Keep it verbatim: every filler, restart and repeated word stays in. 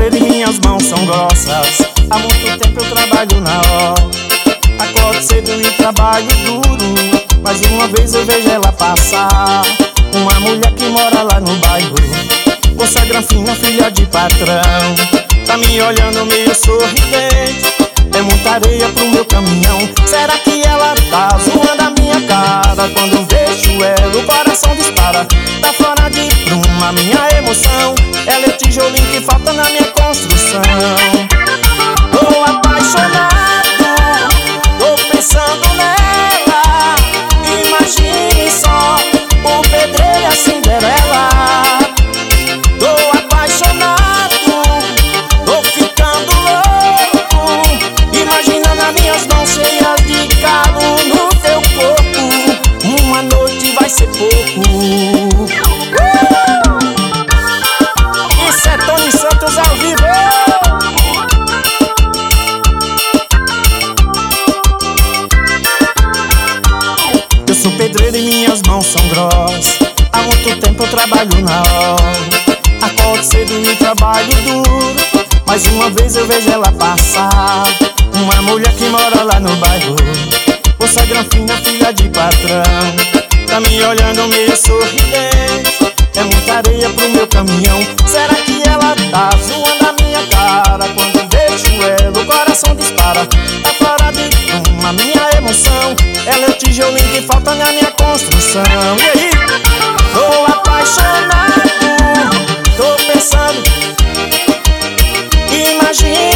pedreiro e minhas mãos são grossas. Há muito tempo eu trabalho na obra, acordo cedo e trabalho duro. Mas uma vez eu vejo ela passar, uma mulher que mora lá no bairro, moça granfina, filha de patrão. Tá me olhando meio sorridente, é muita areia pro meu caminhão. Será que ela tá zoando a minha cara? Quando eu vejo ela o coração dispara. Tá fora de prumo a minha emoção, ela é tijolinho que falta na minha construção. Tô apaixonado, tô pensando nela. Imagine só, o pedreiro e a Cinderela. Tô apaixonado, tô ficando louco, imaginando as minhas mãos cheias de calo no teu corpo. Uma noite vai ser pouco. Isso é Tony Santos ao vivo. Eu sou pedreiro e minhas mãos são grossas. Há muito tempo eu trabalho na obra, acordo cedo e trabalho duro. Mais uma vez eu vejo ela passar, uma mulher que mora lá no bairro, moça granfina, filha de patrão. Tá me olhando meio sorridente, é muita areia pro meu caminhão. Será que ela tá zoando a minha cara? Quando vejo ela o coração dispara. Tá fora de uma minha emoção, ela é o tijolinho que falta na minha construção. E aí? Tô apaixonado, tô pensando, imagina